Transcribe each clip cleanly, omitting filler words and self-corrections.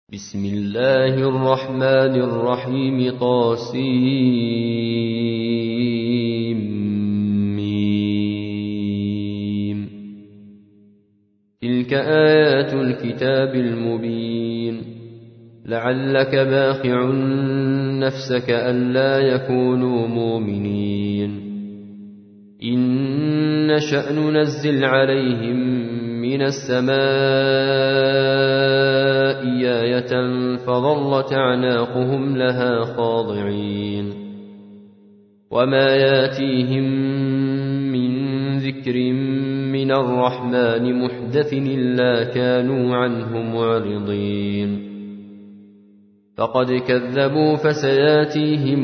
بسم الله الرحمن الرحيم طاسيم. تلك آيات الكتاب المبين. لعلك باخع نفسك ألا يكونوا مؤمنين. إن نشأ ننزل عليهم من السماء آية فظلت أعناقهم لها خاضعين. وما ياتيهم من ذكر من الرحمن محدث إلا كانوا عنه معرضين. فقد كذبوا فسياتيهم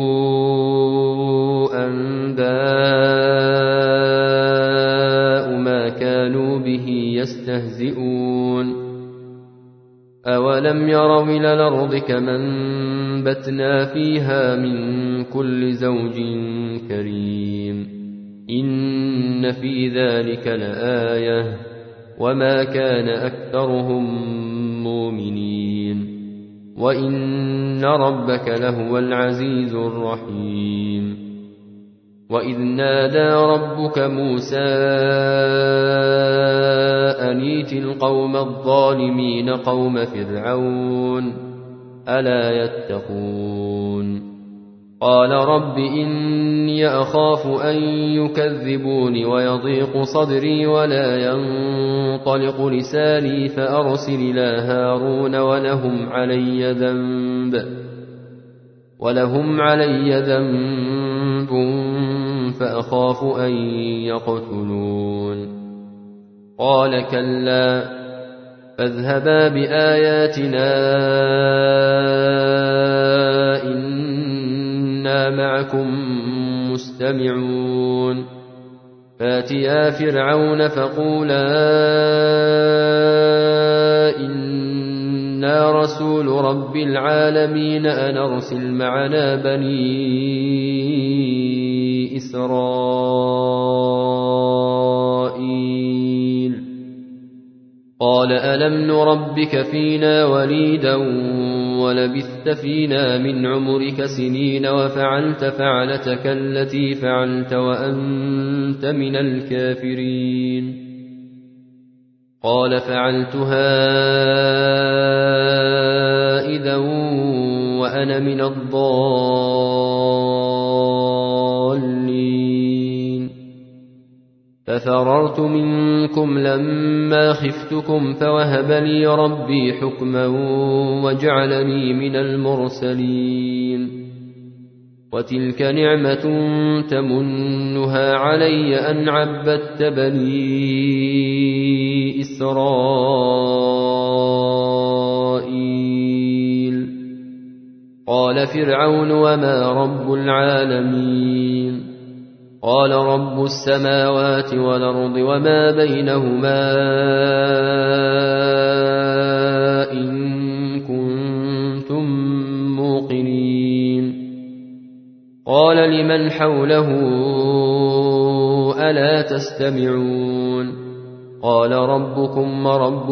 أنباء ما كانوا به يستهزئون. أولم يروا إلى الأرض كما أنبتنا فيها من كل زوج كريم. إن في ذلك لآية وما كان أكثرهم مؤمنين وإن ربك لهو العزيز الرحيم. وإذ نادى ربك موسى أن ائت القوم الظالمين قوم فرعون ألا يتقون. قال رب إني أخاف أن يكذبون ويضيق صدري ولا ينطلق لساني فأرسل إلى هارون ولهم علي ذنب فأخاف أن يقتلون. قال كلا فاذهبا بآياتنا إنا معكم مستمعون. فاتيا فرعون فقولا إنا رسول رب العالمين أن أرسل معنا بني إسرائيل. قال ألم نربك فينا وليدا ولبثت فينا من عمرك سنين وفعلت فعلتك التي فعلت وأنت من الكافرين. قال فعلتها إذا وأنا من الضالين. ففررت منكم لما خفتكم فوهب لي ربي حكما وجعلني من المرسلين. وتلك نعمة تمنها علي أن عبدت بني إسرائيل. قال فرعون وما رب العالمين. قال رب السماوات والأرض وما بينهما إن كنتم موقنين. قال لمن حوله ألا تستمعون. قال ربكم ورب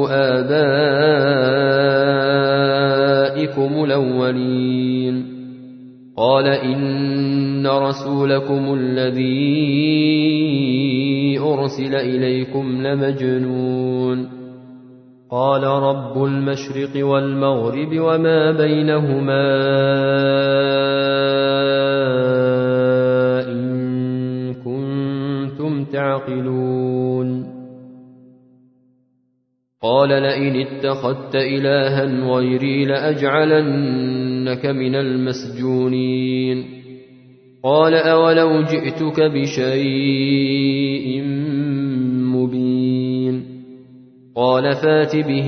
آبائكم الأولين. قال إن رسولكم الذي أرسل إليكم لمجنون. قال رب المشرق والمغرب وما بينهما إن كنتم تعقلون. قال لئن اتخذت إلها غيري لأجعلنك من المسجونين. قال أولو جئتك بشيء مبين. قال فات به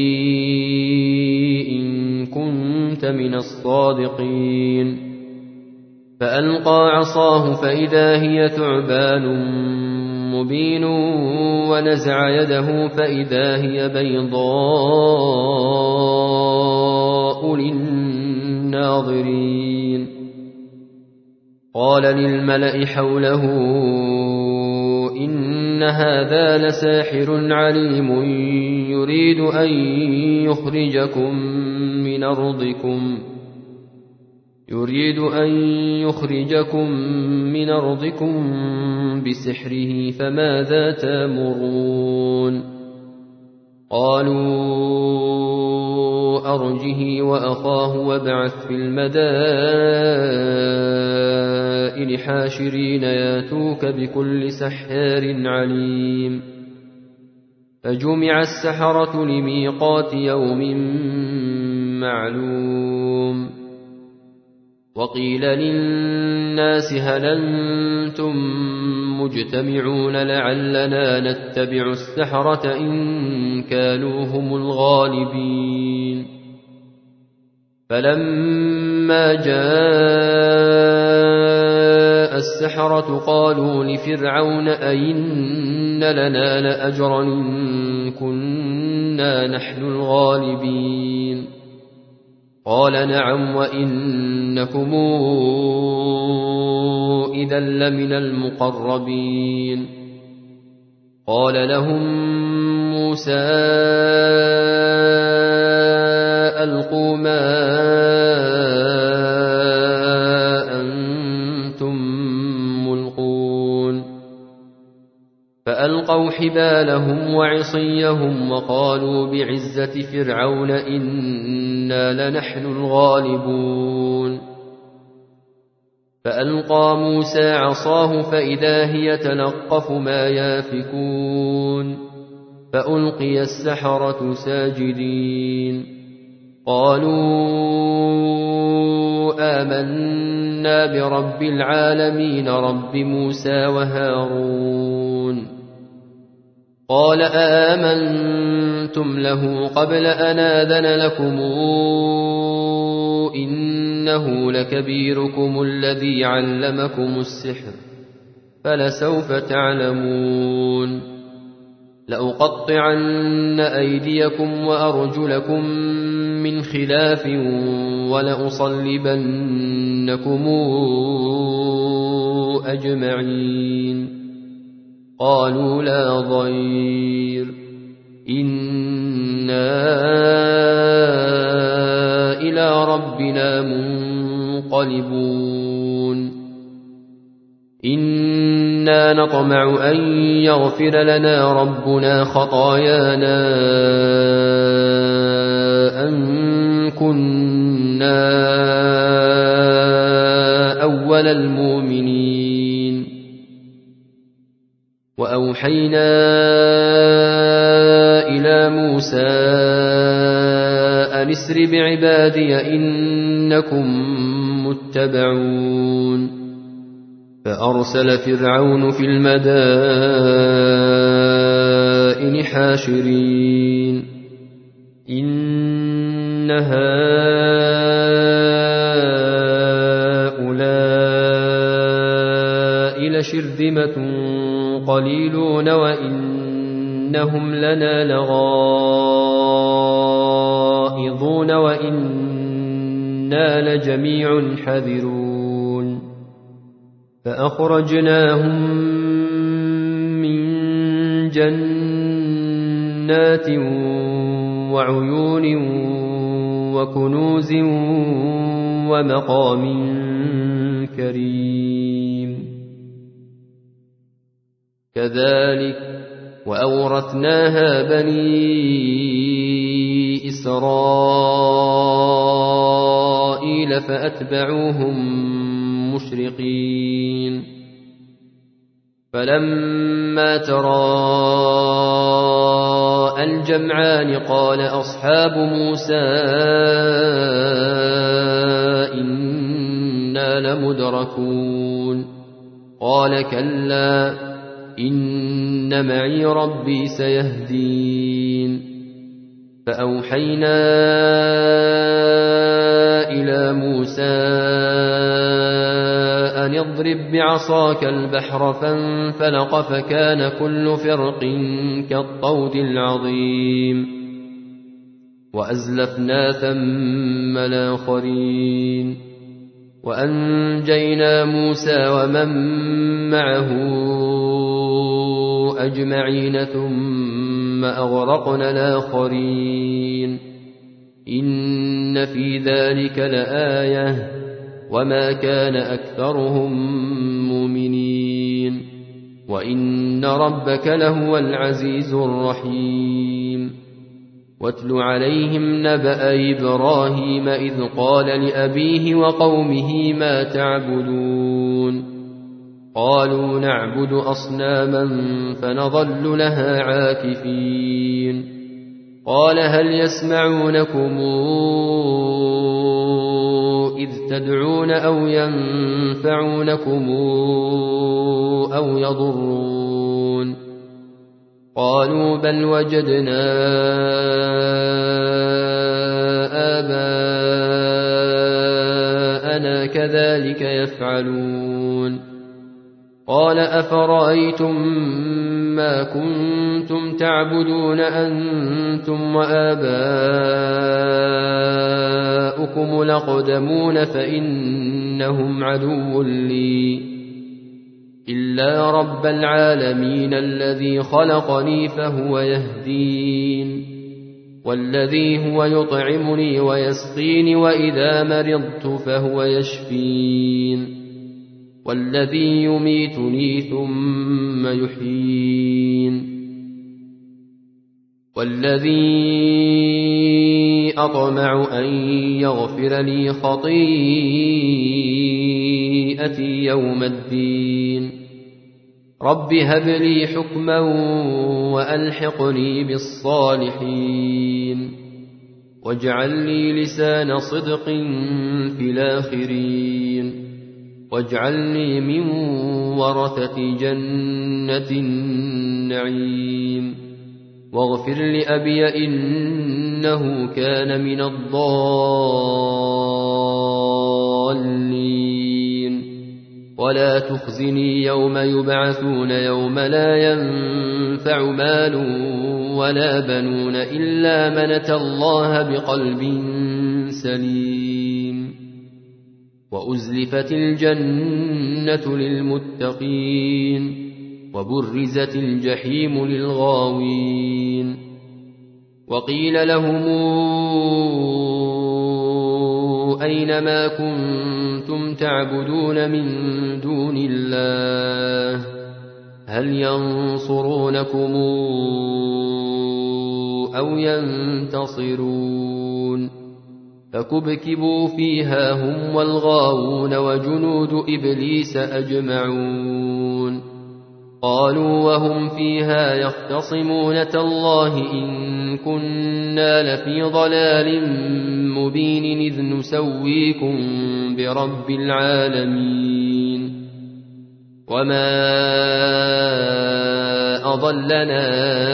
إن كنت من الصادقين. فألقى عصاه فإذا هي ثعبان مبين ونزع يده فإذا هي بيضاء للناظرين. قال للملأ حوله إن هذا لساحر عليم يريد أن يخرجكم من أرضكم بسحره فماذا تأمرون قالوا أرجه وأخاه وابعث في المدائن حاشرين ياتوك بكل سحار عليم فجمع السحرة لميقات يوم معلوم وقيل للناس هل أنتم مجتمعون لعلنا نتبع السحرة إن كانوا هم الغالبين فلما جاء السحرة قالوا لفرعون أئن لنا لأجرا إن كنا نحن الغالبين قال نعم وإنكم إذا لمن المقربين قال لهم موسى ألقوا ما أنتم ملقون فألقوا حبالهم وعصيهم وقالوا بعزة فرعون إنا لنحن الغالبون فألقى موسى عصاه فإذا هي تلقف ما يافكون فألقي السحرة ساجدين قالوا آمنا برب العالمين رب موسى وهارون قال آمنتم له قبل أن آذن لكم إنه لكبيركم الذي علمكم السحر فلسوف تعلمون لأقطعن أيديكم وأرجلكم من خلاف ولأصلبنكم أجمعين قالوا لا ضير إنا إلى ربنا منقلبون إنا نطمع أن يغفر لنا ربنا خطايانا أن كنا أول المؤمنين وأوحينا إلى موسى أن اسر بعبادي إنكم متبعون فأرسل فرعون في المدائن حاشرين إن هؤلاء لشرذمة قليلون وإنهم لنا لغائظون وإنا لجميع حذرون فأخرجناهم من جنات وعيون وكنوز ومقام كريم كذلك وأورثناها بني إسرائيل فأتبعوهم مشرقين فلما تراءى الجمعان قال أصحاب موسى إنا لمدركون قال كلا إن معي ربي سيهدين فأوحينا إلى موسى أن اضرب بعصاك البحر فانفلق فكان كل فرق كالطود العظيم وأزلفنا ثم الآخرين وأنجينا موسى ومن معه أجمعين ثم ثم أغرقنا الآخرين إن في ذلك لآية وما كان أكثرهم مؤمنين وإن ربك لهو العزيز الرحيم واتل عليهم نبأ إبراهيم إذ قال لأبيه وقومه ما تعبدون قالوا نعبد أصناما فنظل لها عاكفين قال هل يسمعونكم إذ تدعون أو ينفعونكم أو يضرون قالوا بل وجدنا آباءنا كذلك يفعلون قال أفرأيتم ما كنتم تعبدون أنتم وآباؤكم الأقدمون فإنهم عدو لي إلا رب العالمين الذي خلقني فهو يهدين والذي هو يطعمني ويسقين وإذا مرضت فهو يشفين والذي يميتني ثم يحيين والذي أطمع أن يغفر لي خطيئتي يوم الدين رب هب لي حكما وألحقني بالصالحين واجعل لي لسان صدق في الآخرين واجعلني من ورثة جنة النعيم واغفر لأبي إنه كان من الضالين ولا تخزني يوم يبعثون يوم لا ينفع مال ولا بنون إلا من أتى الله بقلب سليم وأزلفت الجنة للمتقين وبرزت الجحيم للغاوين وقيل لهم أين ما كنتم تعبدون من دون الله هل ينصرونكم أو ينتصرون فكبكبوا فيها هم والغاوون وجنود إبليس أجمعون قالوا وهم فيها يختصمون تالله إن كنا لفي ضلال مبين إذ نسويكم برب العالمين وما أضلنا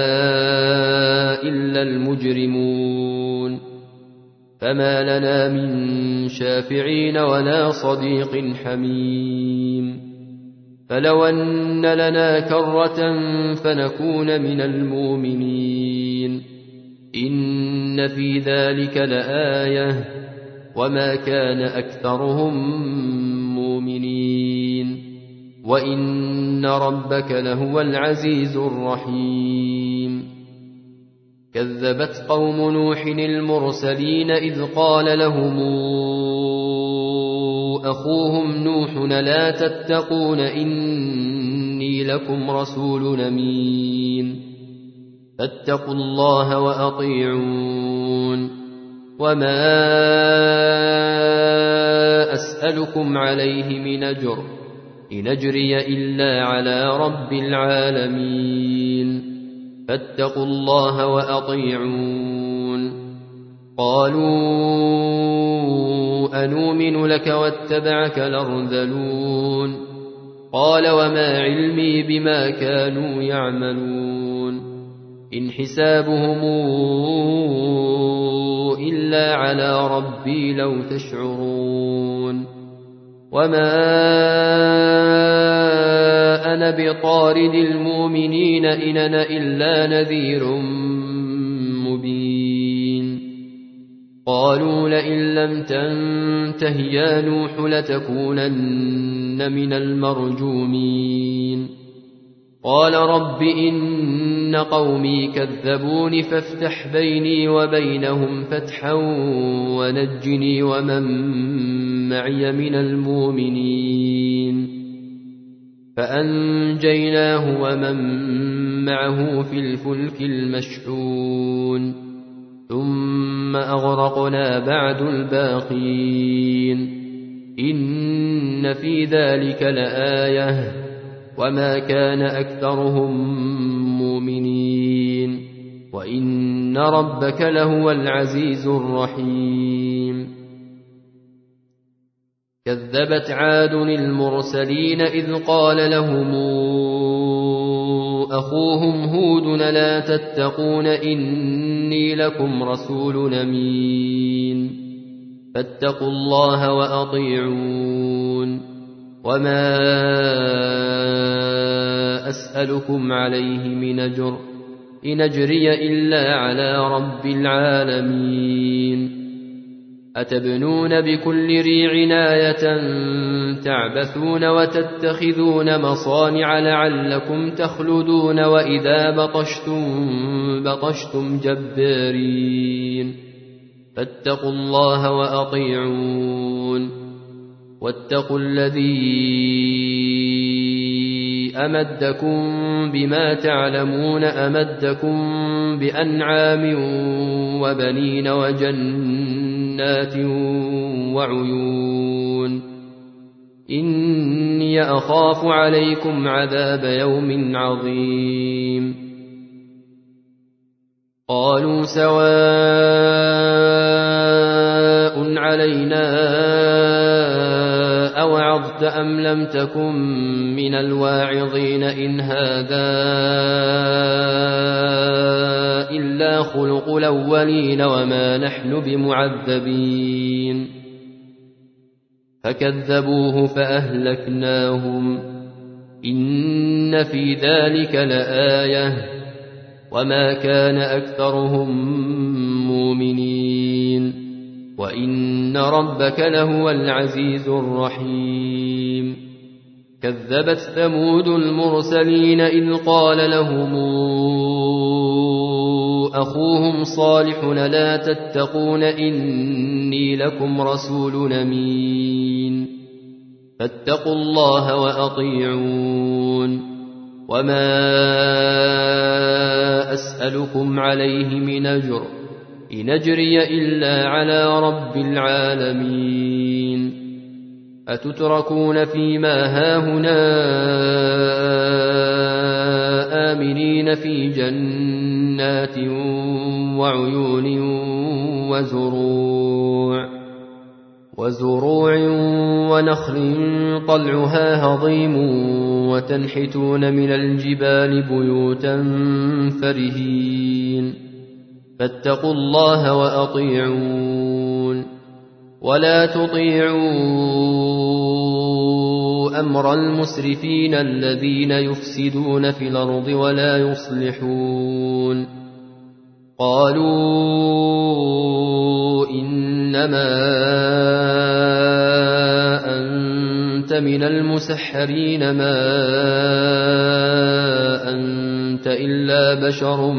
إلا المجرمون فما لنا من شافعين ولا صديق حميم فلو أن لنا كرة فنكون من المؤمنين إن في ذلك لآية وما كان أكثرهم مؤمنين وإن ربك لهو العزيز الرحيم كذبت قوم نوح المرسلين إذ قال لهم أخوهم نوح لا تتقون إني لكم رسول أمين فاتقوا الله وأطيعون وما أسألكم عليه من أجر إن أجري إلا على رب العالمين فاتقوا الله وأطيعون قالوا أنؤمن لك واتبعك الأرذلون قال وما علمي بما كانوا يعملون إن حسابهم إلا على ربي لو تشعرون وما أنا بطارد المؤمنين إن أنا إلا نذير مبين قالوا لئن لم تنته يا نوح لتكونن من المرجومين قال رب إن إن قومي كذبون فافتح بيني وبينهم فتحا ونجني ومن معي من المؤمنين فأنجيناه ومن معه في الفلك المشحون ثم أغرقنا بعد الباقين إن في ذلك لآية وما كان أكثرهم مؤمنين وإن ربك لهو العزيز الرحيم كذبت عاد المرسلين إذ قال لهم أخوهم هود لا تتقون إني لكم رسول أمين فاتقوا الله وأطيعون وما أسألكم عليه من أجر إن أجري إلا على رب العالمين أتبنون بكل ريع آية تعبثون وتتخذون مصانع لعلكم تخلدون وإذا بطشتم جبارين فاتقوا الله وأطيعون واتقوا الذي أمدكم بما تعلمون أمدكم بأنعام وبنين وجنات وعيون إني أخاف عليكم عذاب يوم عظيم قالوا سواء علينا أوعظت أم لم تكن من الواعظين إن هذا إلا خلق الأولين وما نحن بمعذبين فكذبوه فأهلكناهم إن في ذلك لآية وما كان أكثرهم مؤمنين وإن ربك لهو العزيز الرحيم كذبت ثمود المرسلين إذ قال لهم أخوهم صالح لا تتقون إني لكم رسول أمين فاتقوا الله وأطيعون وما أسألكم عليه من أجر إن أجري إلا على رب العالمين أتتركون فيما هاهنا آمنين في جنات وعيون وزروع ونخل طلعها هضيم وتنحتون من الجبال بيوتا فرهين فاتقوا الله وأطيعون ولا تطيعوا أمر المسرفين الذين يفسدون في الأرض ولا يصلحون قالوا إنما أنت من المسحرين ما أنت إلا بشر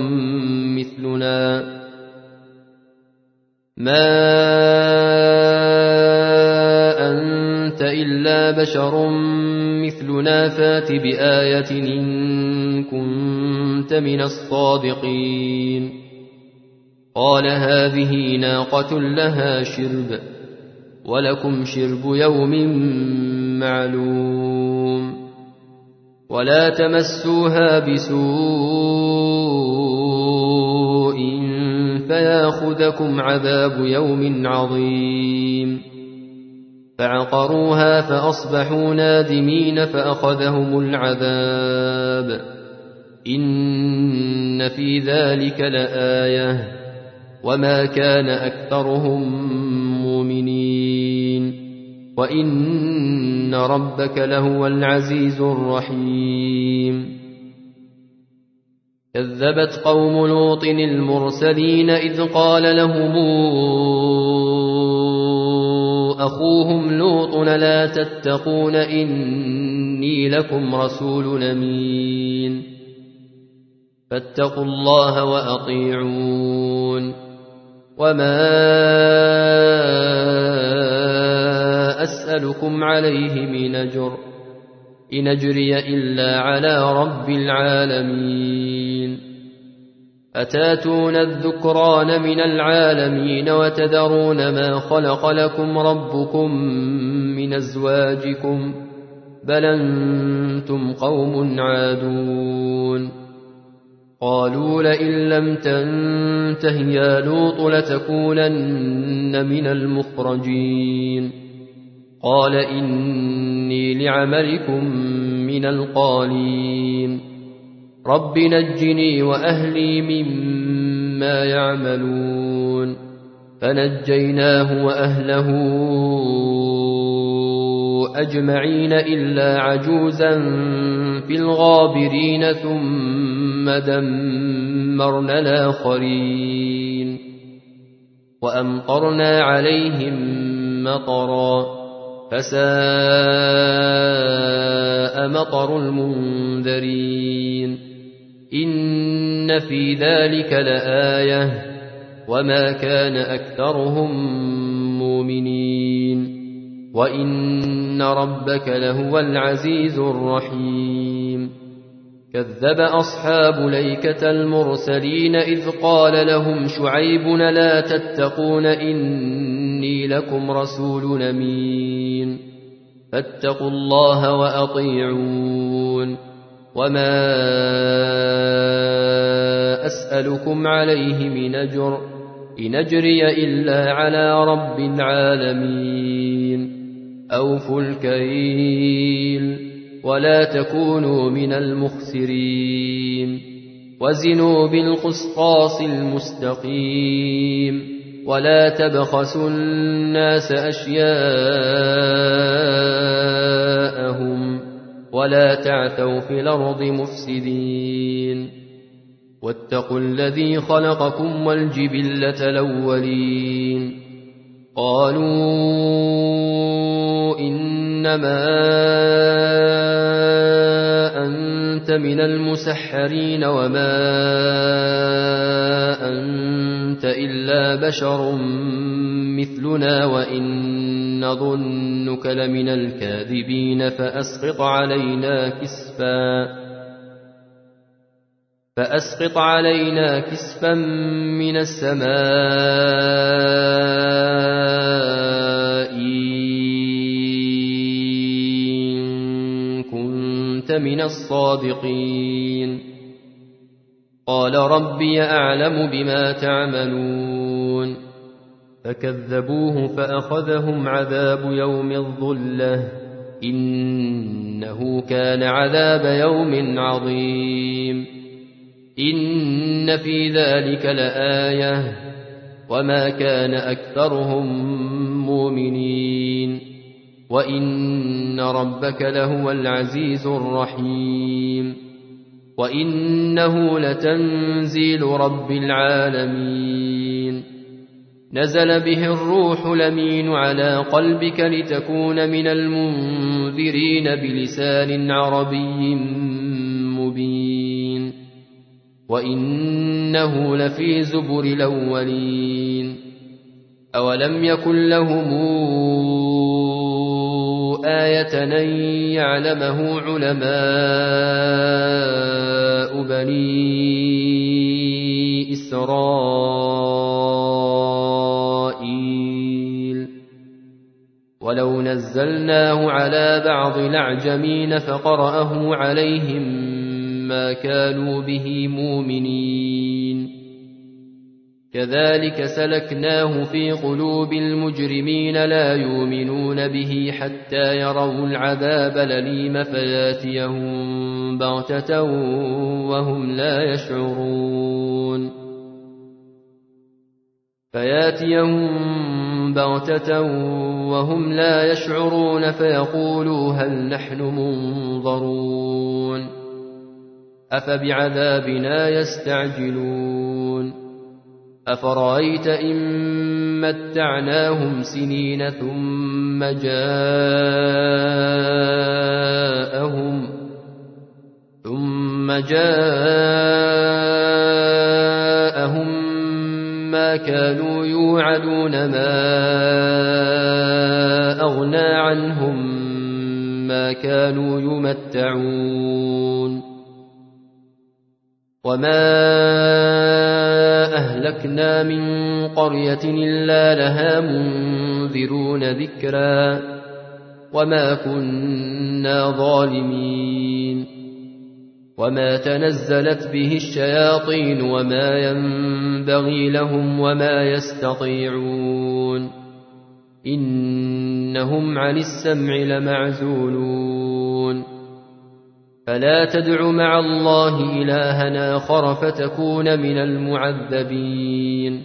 مثلنا فات بآية إن كنت من الصادقين قال هذه ناقة لها شرب ولكم شرب يوم معلوم ولا تمسوها بسوء فياخذكم عذاب يوم عظيم فعقروها فأصبحوا نادمين فأخذهم العذاب إن في ذلك لآية وما كان أكثرهم مؤمنين وإن ربك لهو العزيز الرحيم كذبت قوم لوط المرسلين إذ قال لهم أخوهم لوط لا تتقون إني لكم رسول أمين فاتقوا الله وأطيعون وما أسألكم عليه من أجر إن أجري إلا على رب العالمين أتاتون الذكران من العالمين وتذرون ما خلق لكم ربكم من أزواجكم بل أنتم قوم عادون قالوا لئن لم تنته يا لوط لتكونن من المخرجين قال إني لعملكم من القالين رب نجني وأهلي مما يعملون فنجيناه وأهله أجمعين إلا عجوزا في الغابرين ثم دمرنا الآخرين وأمطرنا عليهم مطرا فساء مطر المنذرين إن في ذلك لآية وما كان أكثرهم مؤمنين وإن ربك لهو العزيز الرحيم كذب أصحاب ليكة المرسلين إذ قال لهم شعيب لا تتقون إني لكم رسول أمين فاتقوا الله وأطيعون وما أسألكم عليه من أجر إن أجري إلا على رب العالمين أوفوا الكيل ولا تكونوا من المخسرين وزنوا بالقسطاس المستقيم ولا تبخسوا الناس أشياءهم ولا تعثوا في الأرض مفسدين واتقوا الذي خلقكم والجبلة الأولين قالوا إنما أنت من المسحرين وما أنت إلا بشر مثلنا وإن نظنك لمن الكاذبين فأسقط علينا كسفا من السماء إن كنت من الصادقين قال ربي أعلم بما تعملون فكذبوه فأخذهم عذاب يوم الظلة إنه كان عذاب يوم عظيم إن في ذلك لآية وما كان أكثرهم مؤمنين وإن ربك لهو العزيز الرحيم وإنه لتنزيل رب العالمين نزل به الروح الأمين على قلبك لتكون من المنذرين بلسان عربي مبين وإنه لفي زبر الأولين أولم يكن لهم آية أن يعلمه علماء بني إسرائيل ولو نزلناه على بعض الأعجمين فقرأه عليهم ما كانوا به مؤمنين كذلك سلكناه في قلوب المجرمين لا يؤمنون به حتى يروا العذاب الأليم فياتيهم بغتة وهم لا يشعرون فيقولوا هل نحن منظرون أفبعذابنا يستعجلون أفرأيت إن متعناهم سنين ثم جاءهم ما كانوا يوعدون ما أغنى عنهم ما كانوا يمتعون وما أهلكنا من قرية إلا لها منذرون ذكرا وما كنا ظالمين وما تنزلت به الشياطين وما ينبغي لهم وما يستطيعون إنهم عن السمع لمعزولون فلا تدع مع الله إلها آخر فتكون من المعذبين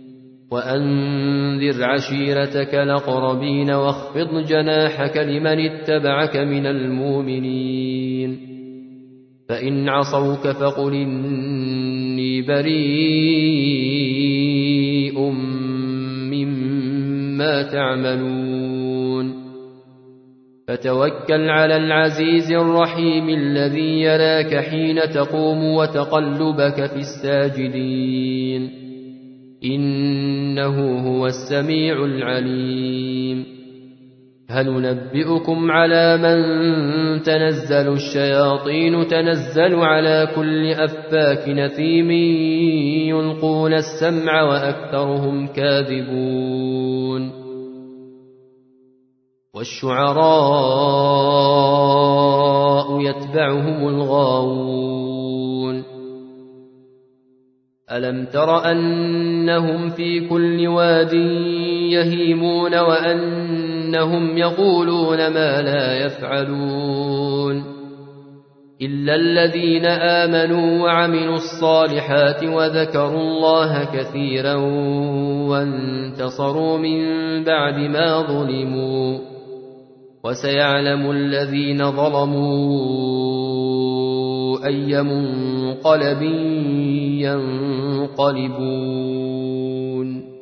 وأنذر عشيرتك الأقربين واخفض جناحك لمن اتبعك من المؤمنين فإن عصوك فقل إني بريء مما تعملون فتوكل على العزيز الرحيم الذي يراك حين تقوم وتقلبك في الساجدين إنه هو السميع العليم هل ننبئكم على من تنزل الشياطين تنزل على كل أفاك نثيم يلقون السمع وأكثرهم كاذبون والشعراء يتبعهم الغاوون ألم تر أنهم في كل واد يهيمون وأنهم يقولون ما لا يفعلون إلا الذين آمنوا وعملوا الصالحات وذكروا الله كثيرا وانتصروا من بعد ما ظلموا وسيعلم الذين ظلموا أي منقلب ينقلبون